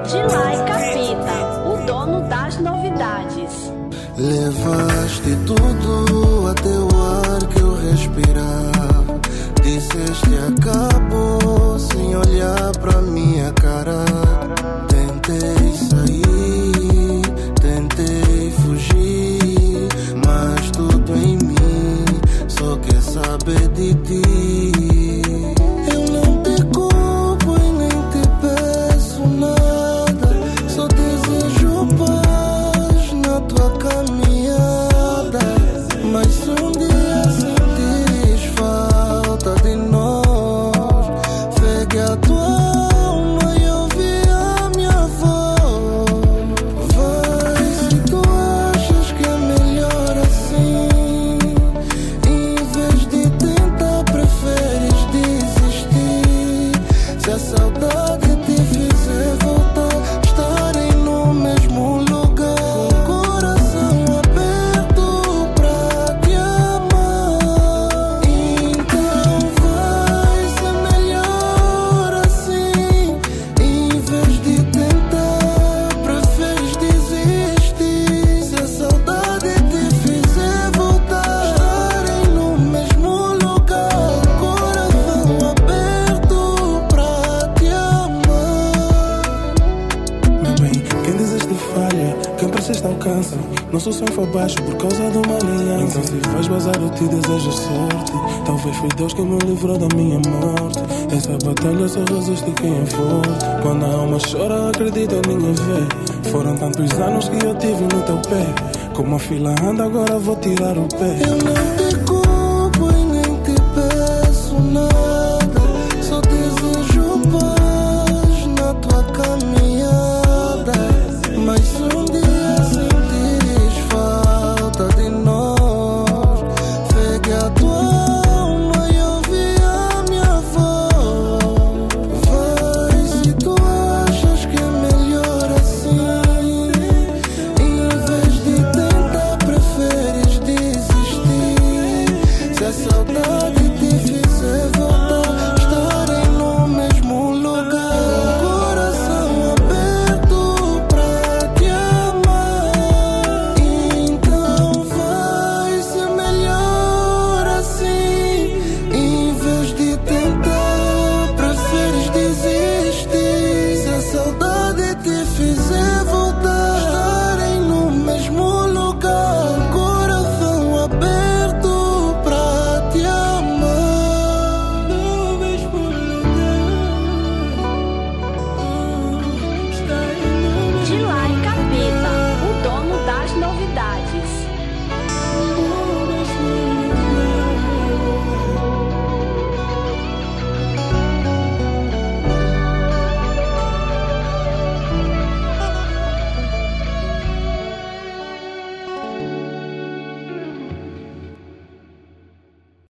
Gilai Capita, o dono das novidades. Levaste tudo, até o ar que eu respirava. Disseste acabou, sem olhar pra minha cara. Tentei sair, tentei fugir, mas tudo em mim só quer saber de ti. Eu não te culpo e nem te peço nada, só desejo paz na tua caminhada. Mas se um dia sentires falta de nós, pegue a tua alma e ouve a minha voz. Vai, se tu achas que é melhor assim, em vez de tentar preferes desistir. Se a saudade te fizer voltar, estarem no mesmo lugar, com o coração aberto pra te amar. Então vai ser melhor assim, em vez de tentar preferes desistir. Se a saudade te fizer voltar, estarem no mesmo lugar, com o coração aberto pra te amar. Meu bem, quem desiste falha, quem persiste alcança. Nosso sonho foi baixo por causa de uma aliança. Então se vais vazar eu te desejo sorte. Talvez foi Deus quem me livrou da minha morte. Essa batalha só resiste quem é forte. Quando a alma chora acredita ninguém vê. Foram tantos anos que eu tive no teu pé. Como a fila anda agora vou tirar o pé. Eu não te culpo e nem te peço nada,